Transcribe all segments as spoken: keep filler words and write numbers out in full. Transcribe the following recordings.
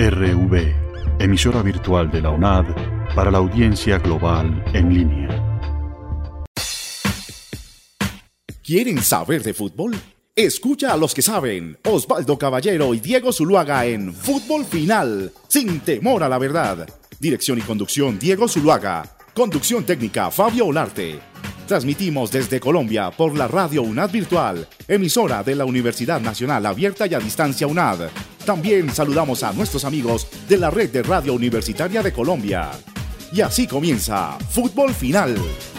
R V, emisora virtual de la UNAD para la audiencia global en línea. ¿Quieren saber de fútbol? Escucha a los que saben, Osvaldo Caballero y Diego Zuluaga en Fútbol Final, sin temor a la verdad. Dirección y conducción Diego Zuluaga. Conducción técnica Fabio Olarte. Transmitimos desde Colombia por la Radio UNAD Virtual, emisora de la Universidad Nacional Abierta y a Distancia UNAD. También saludamos a nuestros amigos de la Red de Radio Universitaria de Colombia. Y así comienza Fútbol Final.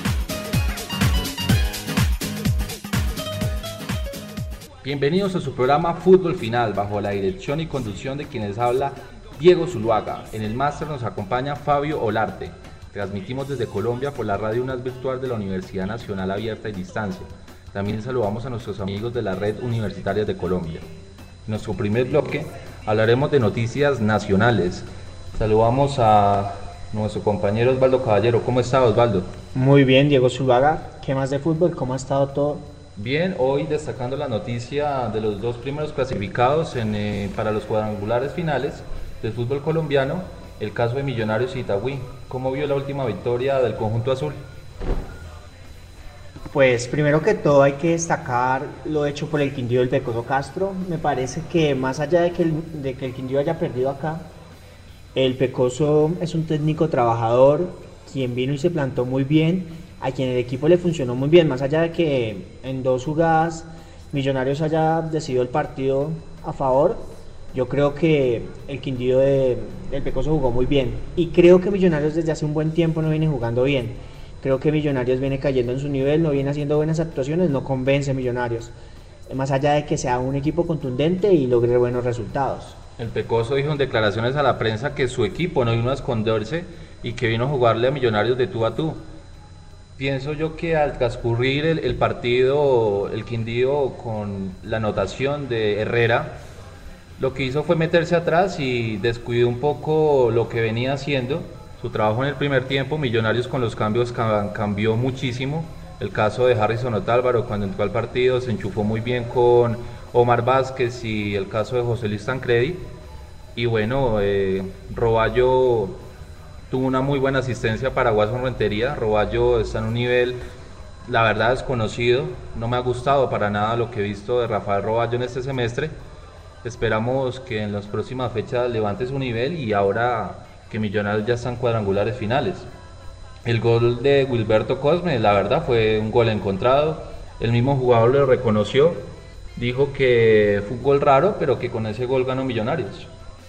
Bienvenidos a su programa Fútbol Final, bajo la dirección y conducción de quienes habla Diego Zuluaga. En el máster nos acompaña Fabio Olarte. Transmitimos desde Colombia por la Radio UNAD Virtual de la Universidad Nacional Abierta y Distancia. También saludamos a nuestros amigos de la Red Universitaria de Colombia. En nuestro primer bloque hablaremos de noticias nacionales. Saludamos a nuestro compañero Osvaldo Caballero. ¿Cómo está, Osvaldo? Muy bien, Diego Zuluaga. ¿Qué más de fútbol? ¿Cómo ha estado todo? Bien, hoy destacando la noticia de los dos primeros clasificados en, eh, para los cuadrangulares finales del fútbol colombiano, el caso de Millonarios y Itagüí. ¿Cómo vio la última victoria del conjunto azul? Pues primero que todo hay que destacar lo hecho por el Quindío del Pecoso Castro. Me parece que más allá de que el, de que el Quindío haya perdido acá, el Pecoso es un técnico trabajador, quien vino y se plantó muy bien, a quien el equipo le funcionó muy bien, más allá de que en dos jugadas Millonarios haya decidido el partido a favor. Yo creo que el Quindío de, del Pecoso jugó muy bien y creo que Millonarios desde hace un buen tiempo no viene jugando bien. Creo que Millonarios viene cayendo en su nivel, no viene haciendo buenas actuaciones, no convence Millonarios, más allá de que sea un equipo contundente y logre buenos resultados. El Pecoso dijo en declaraciones a la prensa que su equipo no vino a esconderse y que vino a jugarle a Millonarios de tú a tú. Pienso yo que al transcurrir el, el partido, el Quindío con la anotación de Herrera, lo que hizo fue meterse atrás y descuidó un poco lo que venía haciendo. Su trabajo en el primer tiempo, Millonarios con los cambios cambió muchísimo. El caso de Harrison Otálvaro cuando entró al partido se enchufó muy bien con Omar Vázquez, y el caso de José Luis Tancredi. Y bueno, eh, Roballo tuvo una muy buena asistencia para Watson Rentería. Roballo está en un nivel, la verdad, desconocido. No me ha gustado para nada lo que he visto de Rafael Roballo en este semestre. Esperamos que en las próximas fechas levante su nivel y ahora que Millonarios ya están cuadrangulares finales. El gol de Wilberto Cosme, la verdad, fue un gol encontrado. El mismo jugador lo reconoció, dijo que fue un gol raro, pero que con ese gol ganó Millonarios.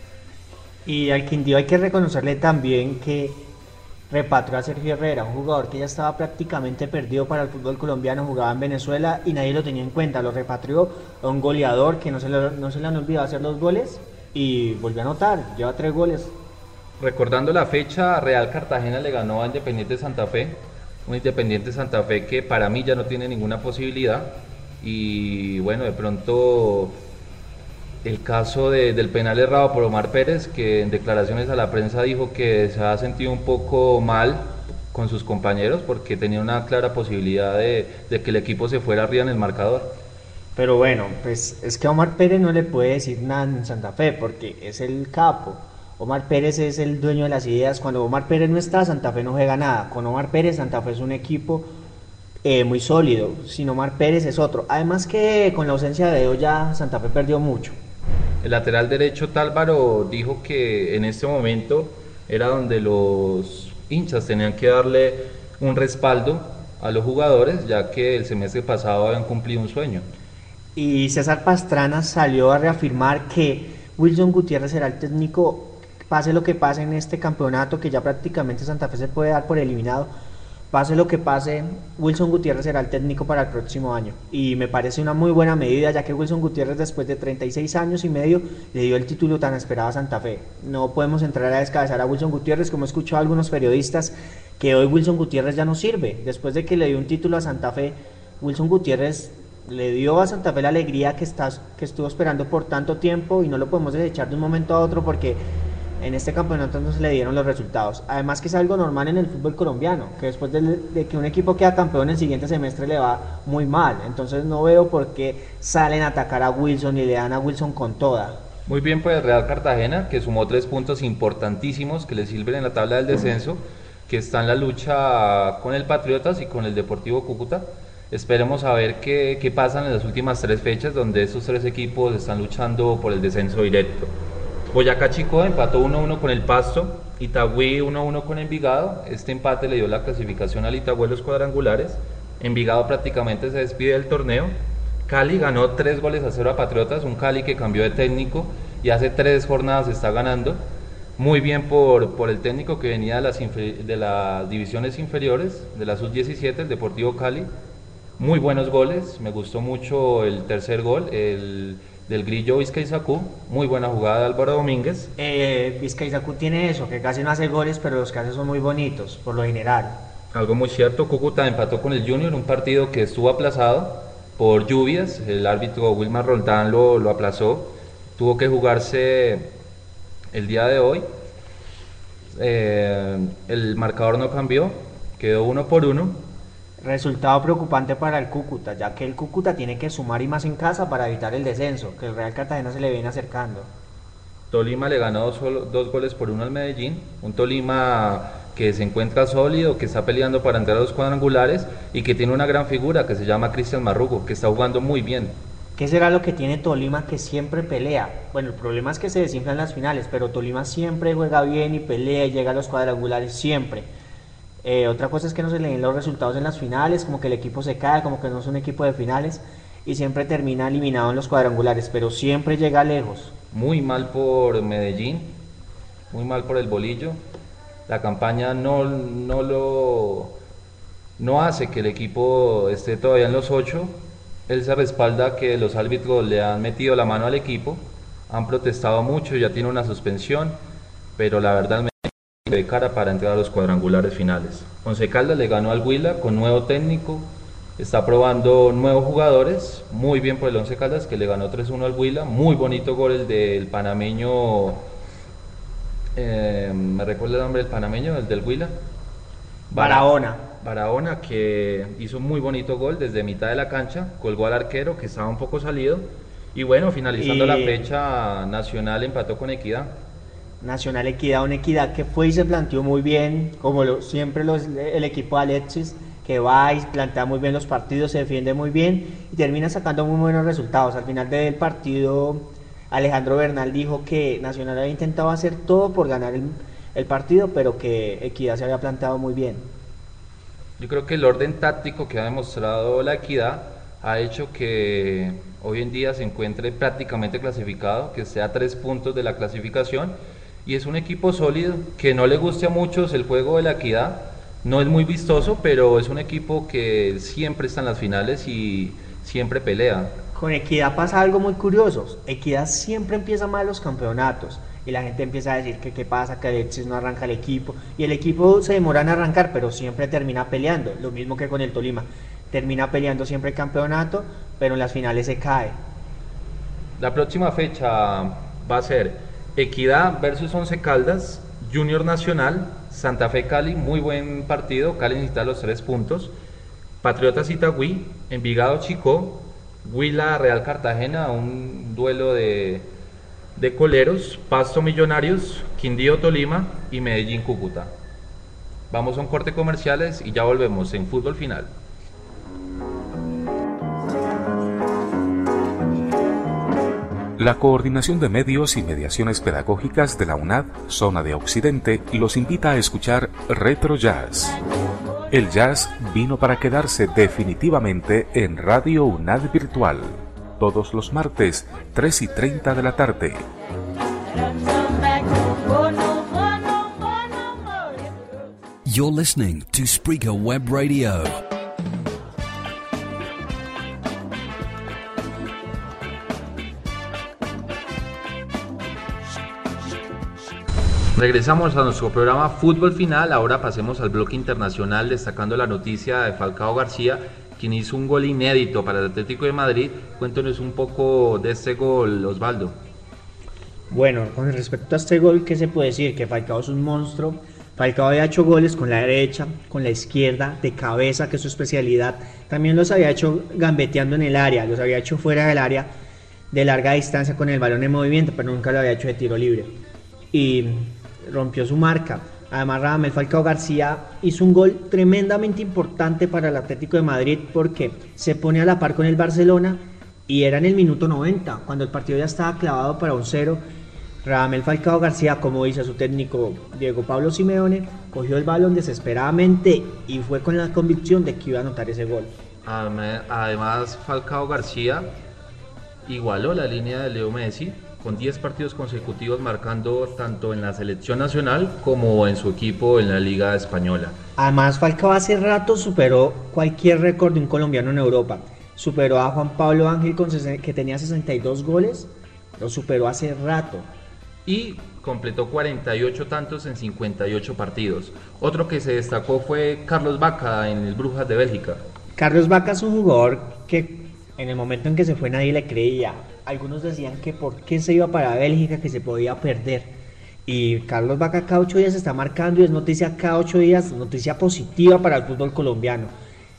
Y al Quindío hay que reconocerle también que repatrió a Sergio Herrera, un jugador que ya estaba prácticamente perdido para el fútbol colombiano, jugaba en Venezuela y nadie lo tenía en cuenta, lo repatrió a un goleador que no se, le, no se le han olvidado hacer los goles y volvió a anotar, lleva tres goles. Recordando la fecha, Real Cartagena le ganó a Independiente Santa Fe, un Independiente Santa Fe que para mí ya no tiene ninguna posibilidad, y bueno, de pronto el caso de, del penal errado por Omar Pérez, que en declaraciones a la prensa dijo que se ha sentido un poco mal con sus compañeros porque tenía una clara posibilidad de, de que el equipo se fuera arriba en el marcador. Pero bueno, pues es que a Omar Pérez no le puede decir nada en Santa Fe porque es el capo. Omar Pérez es el dueño de las ideas. Cuando Omar Pérez no está, Santa Fe no juega nada. Con Omar Pérez, Santa Fe es un equipo eh, muy sólido. Sin Omar Pérez es otro. Además que con la ausencia de Oya, Santa Fe perdió mucho. El lateral derecho Tálvaro dijo que en este momento era donde los hinchas tenían que darle un respaldo a los jugadores, ya que el semestre pasado habían cumplido un sueño. Y César Pastrana salió a reafirmar que Wilson Gutiérrez será el técnico, pase lo que pase en este campeonato, que ya prácticamente Santa Fe se puede dar por eliminado. Pase lo que pase, Wilson Gutiérrez será el técnico para el próximo año. Y me parece una muy buena medida, ya que Wilson Gutiérrez, después de treinta y seis años y medio, le dio el título tan esperado a Santa Fe. No podemos entrar a descabezar a Wilson Gutiérrez, como he escuchado a algunos periodistas, que hoy Wilson Gutiérrez ya no sirve. Después de que le dio un título a Santa Fe, Wilson Gutiérrez le dio a Santa Fe la alegría que, está, que estuvo esperando por tanto tiempo y no lo podemos desechar de un momento a otro porque en este campeonato no se le dieron los resultados. Además que es algo normal en el fútbol colombiano, que después de, de que un equipo queda campeón el siguiente semestre le va muy mal. Entonces no veo por qué salen a atacar a Wilson y le dan a Wilson con toda. Muy bien por el Real Cartagena, que sumó tres puntos importantísimos que le sirven en la tabla del descenso, que está en la lucha con el Patriotas y con el Deportivo Cúcuta. Esperemos a ver qué, qué pasa en las últimas tres fechas, donde estos tres equipos están luchando por el descenso directo. Boyacá Chicó empató uno a uno con el Pasto, Itagüí uno a uno con Envigado. Este empate le dio la clasificación al Itagüí en los cuadrangulares. Envigado prácticamente se despide del torneo. Cali ganó tres goles a cero a Patriotas, un Cali que cambió de técnico y hace tres jornadas está ganando. Muy bien por, por el técnico que venía de las, infer, de las divisiones inferiores, de la sub diecisiete, el Deportivo Cali. Muy buenos goles, me gustó mucho el tercer gol, el del Grillo Vizcaizacú, muy buena jugada de Álvaro Domínguez. Eh, Vizcaizacú tiene eso, que casi no hace goles, pero los que hace son muy bonitos, por lo general. Algo muy cierto, Cúcuta empató con el Junior, un partido que estuvo aplazado por lluvias, el árbitro Wilmar Roldán lo, lo aplazó, tuvo que jugarse el día de hoy, eh, el marcador no cambió, quedó uno por uno. Resultado preocupante para el Cúcuta, ya que el Cúcuta tiene que sumar y más en casa para evitar el descenso, que el Real Cartagena se le viene acercando. Tolima le ganó dos, dos goles por uno al Medellín, un Tolima que se encuentra sólido, que está peleando para entrar a los cuadrangulares y que tiene una gran figura que se llama Cristian Marrugo, que está jugando muy bien. ¿Qué será lo que tiene Tolima que siempre pelea? Bueno, el problema es que se desinflan las finales, pero Tolima siempre juega bien y pelea y llega a los cuadrangulares siempre. Eh, otra cosa es que no se le den los resultados en las finales, como que el equipo se cae, como que no es un equipo de finales y siempre termina eliminado en los cuadrangulares, pero siempre llega lejos. Muy mal por Medellín, muy mal por el Bolillo. La campaña no, no, lo, no hace que el equipo esté todavía en los ocho. Él se respalda que los árbitros le han metido la mano al equipo, han protestado mucho, ya tiene una suspensión, pero la verdad me de cara para entrar a los cuadrangulares finales. Once Caldas le ganó al Huila con nuevo técnico, está probando nuevos jugadores, muy bien por el Once Caldas que le ganó tres uno al Huila, muy bonito gol el del panameño. Eh, me recuerda el nombre del panameño, el del Huila. Barahona. Barahona, que hizo un muy bonito gol desde mitad de la cancha, colgó al arquero que estaba un poco salido. Y bueno, finalizando y... la fecha, Nacional empató con Equidad. Nacional Equidad, una Equidad que fue y se planteó muy bien, como lo, siempre los, el equipo de Alexis, que va y plantea muy bien los partidos, se defiende muy bien y termina sacando muy buenos resultados. Al final del partido, Alejandro Bernal dijo que Nacional había intentado hacer todo por ganar el, el partido, pero que Equidad se había planteado muy bien. Yo creo que el orden táctico que ha demostrado la Equidad ha hecho que hoy en día se encuentre prácticamente clasificado, que esté a tres puntos de la clasificación, y es un equipo sólido, que no le guste a muchos el juego de la Equidad, no es muy vistoso, pero es un equipo que siempre está en las finales y siempre pelea. Con Equidad pasa algo muy curioso, Equidad siempre empieza mal los campeonatos, y la gente empieza a decir que qué pasa, que Alexis no arranca el equipo, y el equipo se demora en arrancar, pero siempre termina peleando, lo mismo que con el Tolima, termina peleando siempre el campeonato, pero en las finales se cae. La próxima fecha va a ser Equidad versus Once Caldas, Junior Nacional, Santa Fe Cali, muy buen partido, Cali necesita los tres puntos, Patriotas Itagüí, Envigado Chicó, Huila Real Cartagena, un duelo de, de coleros, Pasto Millonarios, Quindío Tolima y Medellín Cúcuta. Vamos a un corte comerciales y ya volvemos en Fútbol Final. La Coordinación de Medios y Mediaciones Pedagógicas de la UNAD, Zona de Occidente, los invita a escuchar Retro Jazz. El jazz vino para quedarse definitivamente en Radio UNAD Virtual, todos los martes, tres y treinta de la tarde. You're listening to Spreaker Web Radio. Regresamos a nuestro programa Fútbol Final. Ahora pasemos al bloque internacional, destacando la noticia de Falcao García, quien hizo un gol inédito para el Atlético de Madrid. Cuéntanos un poco de este gol, Osvaldo. Bueno, con respecto a este gol, ¿qué se puede decir? Que Falcao es un monstruo. Falcao había hecho goles con la derecha, con la izquierda, de cabeza, que es su especialidad. También los había hecho gambeteando en el área, los había hecho fuera del área. de larga distancia con el balón en movimiento, pero nunca lo había hecho de tiro libre. Y rompió su marca. Además, Radamel Falcao García hizo un gol tremendamente importante para el Atlético de Madrid porque se pone a la par con el Barcelona y era en el minuto noventa, cuando el partido ya estaba clavado para un cero. Radamel Falcao García, como dice su técnico Diego Pablo Simeone, cogió el balón desesperadamente y fue con la convicción de que iba a anotar ese gol. Además, Falcao García igualó la línea de Leo Messi con diez partidos consecutivos marcando tanto en la selección nacional como en su equipo en la Liga Española. Además, Falcao hace rato superó cualquier récord de un colombiano en Europa. Superó a Juan Pablo Ángel, con que tenía sesenta y dos goles, lo superó hace rato. Y completó cuarenta y ocho tantos en cincuenta y ocho partidos. Otro que se destacó fue Carlos Vaca en el Brujas de Bélgica. Carlos Vaca es un jugador que en el momento en que se fue nadie le creía. Algunos decían que por qué se iba para Bélgica, que se podía perder. Y Carlos Vaca cada ocho días está marcando y es noticia cada ocho días, noticia positiva para el fútbol colombiano.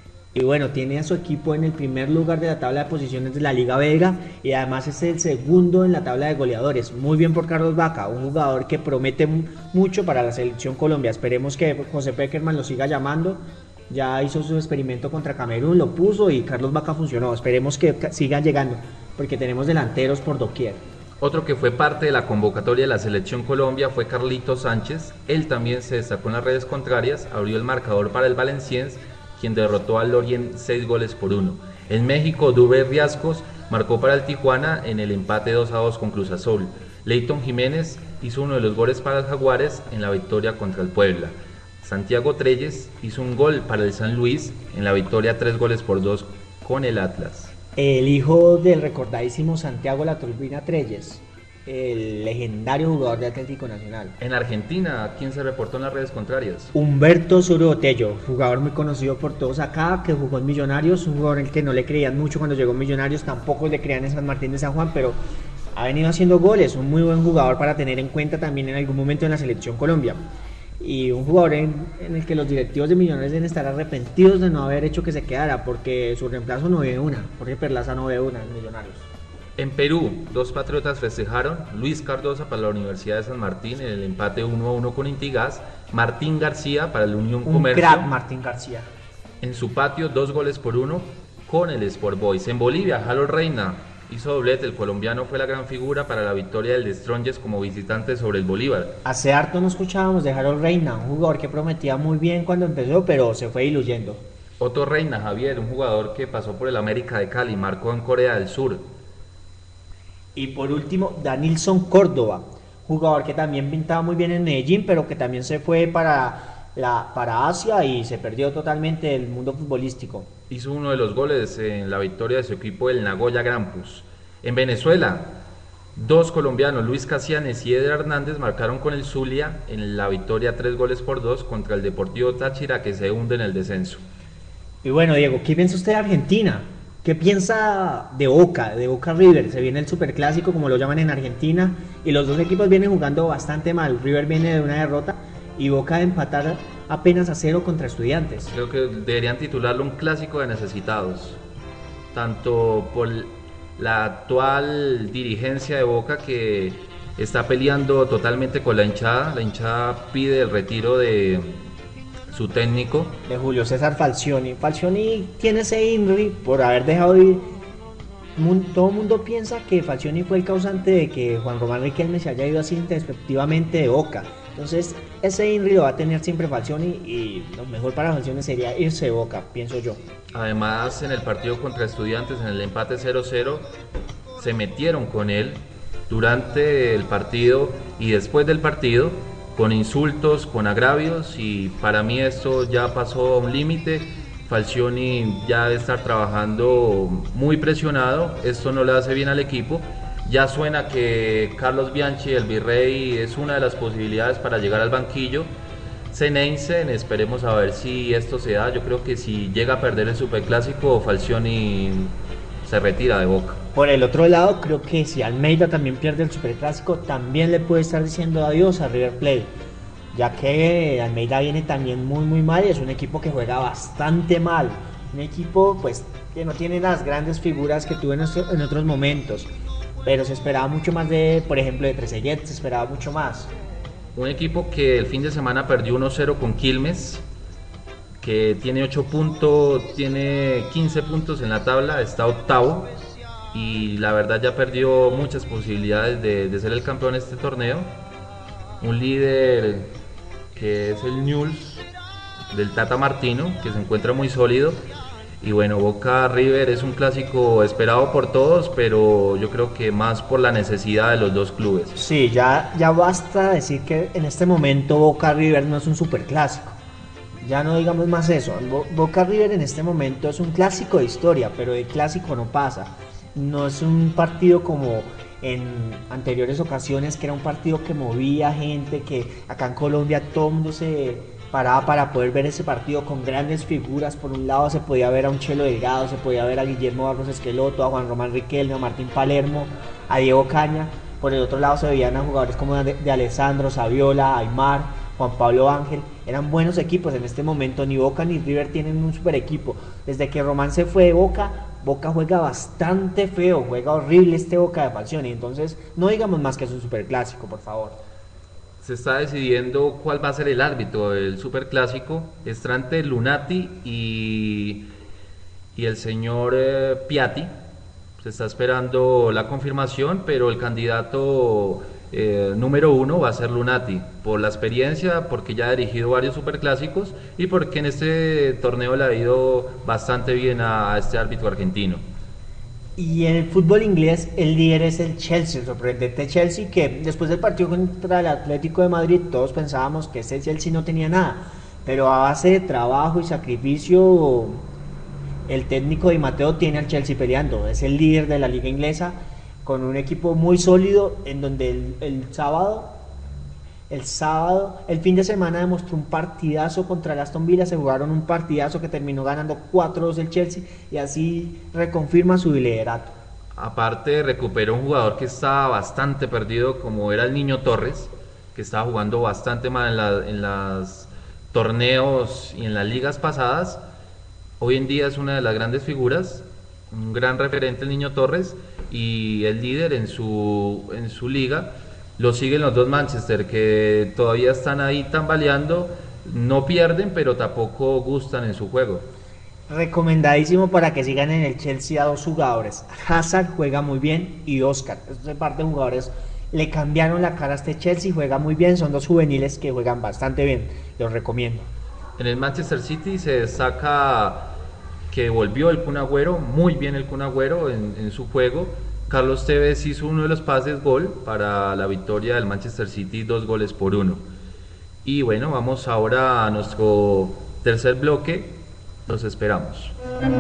Y bueno, tiene a su equipo en el primer lugar de la tabla de posiciones de la Liga Belga y además es el segundo en la tabla de goleadores. Muy bien por Carlos Vaca, un jugador que promete mucho para la selección Colombia. Esperemos que José Pekerman lo siga llamando. Ya hizo su experimento contra Camerún, lo puso y Carlos Vaca funcionó. Esperemos que sigan llegando porque tenemos delanteros por doquier. Otro que fue parte de la convocatoria de la selección Colombia fue Carlitos Sánchez. Él también se destacó en las redes contrarias, abrió el marcador para el Valenciennes, quien derrotó al Lorient seis goles por uno. En México, Duber Riascos marcó para el Tijuana en el empate dos a dos con Cruz Azul. Leighton Jiménez hizo uno de los goles para los Jaguares en la victoria contra el Puebla. Santiago Treyes hizo un gol para el San Luis en la victoria tres goles por dos con el Atlas. El hijo del recordadísimo Santiago La Turbina Treyes, el legendario jugador de Atlético Nacional. En Argentina, ¿quién se reportó en las redes contrarias? Humberto Zuruotello, jugador muy conocido por todos acá, que jugó en Millonarios, un jugador al que no le creían mucho cuando llegó a Millonarios, tampoco le creían en San Martín de San Juan, pero ha venido haciendo goles, un muy buen jugador para tener en cuenta también en algún momento en la selección Colombia. Y un jugador en, en el que los directivos de Millonarios deben estar arrepentidos de no haber hecho que se quedara, porque su reemplazo no ve una, Jorge Perlaza no ve una en Millonarios. En Perú, dos patriotas festejaron, Luis Cardosa para la Universidad de San Martín en el empate uno a uno con Intigas, Martín García para la Unión un Comercio. Un crack Martín García. En su patio, dos goles por uno con el Sport Boys. En Bolivia, Harold Reina hizo doblete, el colombiano fue la gran figura para la victoria del de Strongest como visitante sobre el Bolívar. Hace harto no escuchábamos de Harold Reina, un jugador que prometía muy bien cuando empezó, pero se fue diluyendo. Otto Reina, Javier, un jugador que pasó por el América de Cali, marcó en Corea del Sur. Y por último, Danilson Córdoba, jugador que también pintaba muy bien en Medellín, pero que también se fue para, la, para Asia y se perdió totalmente del mundo futbolístico. Hizo uno de los goles en la victoria de su equipo, el Nagoya Grampus. En Venezuela, dos colombianos, Luis Casianes y Eder Hernández, marcaron con el Zulia en la victoria tres goles por dos contra el Deportivo Táchira, que se hunde en el descenso. Y bueno, Diego, ¿qué piensa usted de Argentina? ¿Qué piensa de Boca, de Boca River? Se viene el superclásico, como lo llaman en Argentina, y los dos equipos vienen jugando bastante mal. River viene de una derrota y Boca de empatar apenas a cero contra Estudiantes. Creo que deberían titularlo un clásico de necesitados, tanto por la actual dirigencia de Boca, que está peleando totalmente con la hinchada. La hinchada pide el retiro de su técnico, de Julio César Falcioni. Falcioni tiene ese INRI por haber dejado ir. Todo el mundo piensa que Falcioni fue el causante de que Juan Román Riquelme se haya ido así despectivamente de Boca. Entonces ese INRI lo va a tener siempre Falcioni y lo mejor para Falcioni sería irse de Boca, pienso yo. Además, en el partido contra Estudiantes, en el empate cero cero, se metieron con él durante el partido y después del partido, con insultos, con agravios, y para mí esto ya pasó a un límite. Falcioni ya debe estar trabajando muy presionado, esto no le hace bien al equipo. Ya suena que Carlos Bianchi, el Virrey, es una de las posibilidades para llegar al banquillo. Ceneice, esperemos a ver si esto se da. Yo creo que si llega a perder el Superclásico, Falcioni se retira de Boca. Por el otro lado, creo que si Almeida también pierde el Superclásico, también le puede estar diciendo adiós a River Plate, ya que Almeida viene también muy muy mal y es un equipo que juega bastante mal, un equipo pues que no tiene las grandes figuras que tuvo en, en otros momentos. pero se esperaba mucho más de, por ejemplo, de Trezeguet, se esperaba mucho más. Un equipo que el fin de semana perdió uno cero con Quilmes, que tiene ocho puntos, tiene quince puntos en la tabla, está octavo y la verdad ya perdió muchas posibilidades de, de ser el campeón de este torneo. Un líder que es el Newell's del Tata Martino, que se encuentra muy sólido. Y bueno, Boca River es un clásico esperado por todos, pero yo creo que más por la necesidad de los dos clubes. Sí, ya, ya basta decir que en este momento Boca River no es un superclásico. Ya no digamos más eso. Bo- Boca River en este momento es un clásico de historia, pero de clásico no pasa. No es un partido como en anteriores ocasiones, que era un partido que movía gente, que acá en Colombia todo el mundo se paraba para poder ver ese partido con grandes figuras. Por un lado se podía ver a un Chelo Delgado, se podía ver a Guillermo Barros Esqueloto, a Juan Román Riquelme, a Martín Palermo, a Diego Caña. Por el otro lado se veían a jugadores como de, de Alessandro, Saviola, Aymar, Juan Pablo Ángel. Eran buenos equipos. En este momento ni Boca ni River tienen un super equipo. Desde que Román se fue de Boca, Boca juega bastante feo, juega horrible este Boca de Falcioni. Entonces no digamos más que es un superclásico, por favor. Se está decidiendo cuál va a ser el árbitro del superclásico. Está entre Lunati y, y el señor eh, Piatti. Se está esperando la confirmación, pero el candidato eh, número uno va a ser Lunati, por la experiencia, porque ya ha dirigido varios superclásicos y porque en este torneo le ha ido bastante bien a, a este árbitro argentino. Y en el fútbol inglés el líder es el Chelsea, el sorprendente Chelsea, que después del partido contra el Atlético de Madrid todos pensábamos que este Chelsea no tenía nada, pero a base de trabajo y sacrificio el técnico Di Matteo tiene al Chelsea peleando. Es el líder de la liga inglesa con un equipo muy sólido, en donde el, el sábado El sábado, el fin de semana demostró un partidazo contra el Aston Villa. Se jugaron un partidazo que terminó ganando cuatro dos el Chelsea y así reconfirma su liderato. Aparte recuperó un jugador que estaba bastante perdido, como era el Niño Torres, que estaba jugando bastante mal en, la, en los torneos y en las ligas pasadas. Hoy en día es una de las grandes figuras, un gran referente el Niño Torres, y el líder en su, en su liga. Lo siguen los dos Manchester, que todavía están ahí tambaleando, no pierden, pero tampoco gustan en su juego. Recomendadísimo para que sigan en el Chelsea a dos jugadores. Hazard juega muy bien y Oscar. Estos par de jugadores le cambiaron la cara a este Chelsea, juega muy bien, son dos juveniles que juegan bastante bien, los recomiendo. En el Manchester City se destaca que volvió el Kun Agüero, muy bien el Kun Agüero en, en su juego. Carlos Tevez hizo uno de los pases gol para la victoria del Manchester City, dos goles por uno. Y bueno, vamos ahora a nuestro tercer bloque, los esperamos.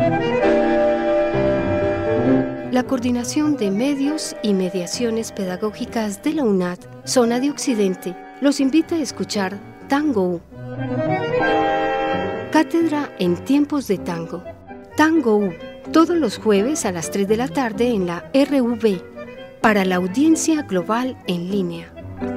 La Coordinación de Medios y Mediaciones Pedagógicas de la UNAD, Zona de Occidente, los invita a escuchar Tango U. Cátedra en tiempos de tango. Tango U, todos los jueves a las tres de la tarde en la R U V, para la audiencia global en línea.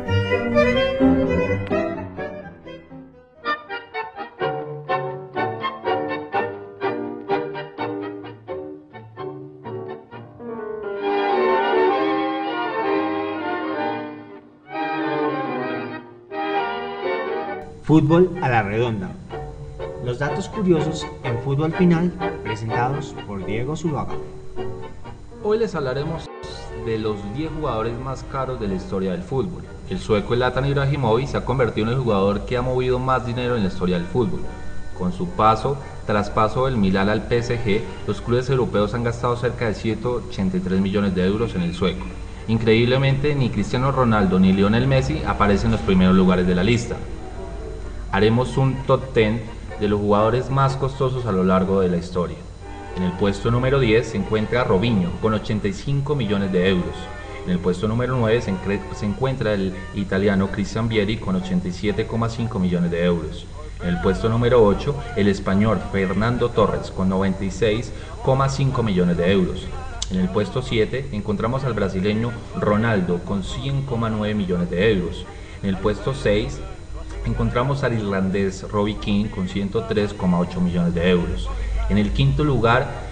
Fútbol a la redonda. Los datos curiosos en Fútbol Final, presentados por Diego Zuluaga. Hoy les hablaremos de los diez jugadores más caros de la historia del fútbol. El sueco Zlatan Ibrahimovic se ha convertido en el jugador que ha movido más dinero en la historia del fútbol. Con su paso, traspaso del Milán al P S G, los clubes europeos han gastado cerca de ciento ochenta y tres millones de euros en el sueco. Increíblemente, ni Cristiano Ronaldo ni Lionel Messi aparecen en los primeros lugares de la lista. Haremos un top diez de los jugadores más costosos a lo largo de la historia. En el puesto número diez se encuentra Robinho con ochenta y cinco millones de euros. En el puesto número nueve se, se encuentra el italiano Christian Vieri con ochenta y siete coma cinco millones de euros. En el puesto número ocho el español Fernando Torres con noventa y seis coma cinco millones de euros. En el puesto siete encontramos al brasileño Ronaldo con cien coma nueve millones de euros. En el puesto seis encontramos al irlandés Robbie Keane con ciento tres coma ocho millones de euros. En el quinto lugar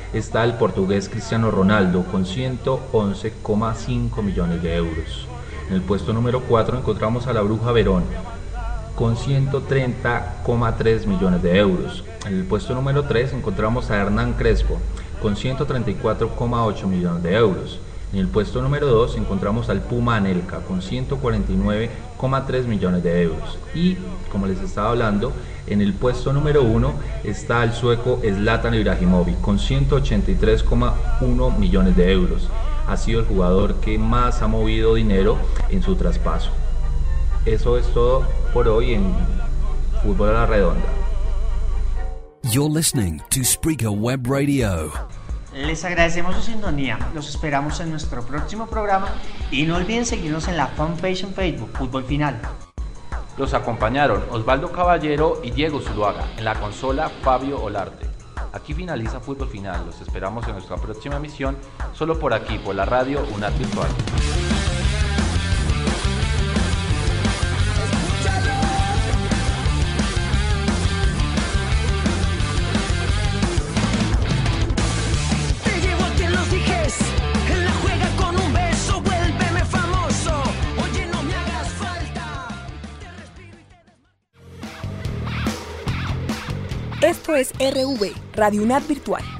está el portugués Cristiano Ronaldo con ciento once coma cinco millones de euros. En el puesto número cuatro encontramos a la Bruja Verón con ciento treinta coma tres millones de euros. En el puesto número tres encontramos a Hernán Crespo con ciento treinta y cuatro coma ocho millones de euros. En el puesto número dos encontramos al Puma Anelka con ciento cuarenta y nueve coma tres millones de euros. Y, como les estaba hablando, en el puesto número uno está el sueco Zlatan Ibrahimovic con ciento ochenta y tres coma uno millones de euros. Ha sido el jugador que más ha movido dinero en su traspaso. Eso es todo por hoy en Fútbol a la Redonda. You're listening to Spreaker Web Radio. Les agradecemos su sintonía, los esperamos en nuestro próximo programa y no olviden seguirnos en la fanpage en Facebook, Fútbol Final. Los acompañaron Osvaldo Caballero y Diego Zuluaga, en la consola Fabio Olarte. Aquí finaliza Fútbol Final, los esperamos en nuestra próxima emisión, solo por aquí, por la radio UNAD Virtual. Esto es R V, Radio UNAD Virtual.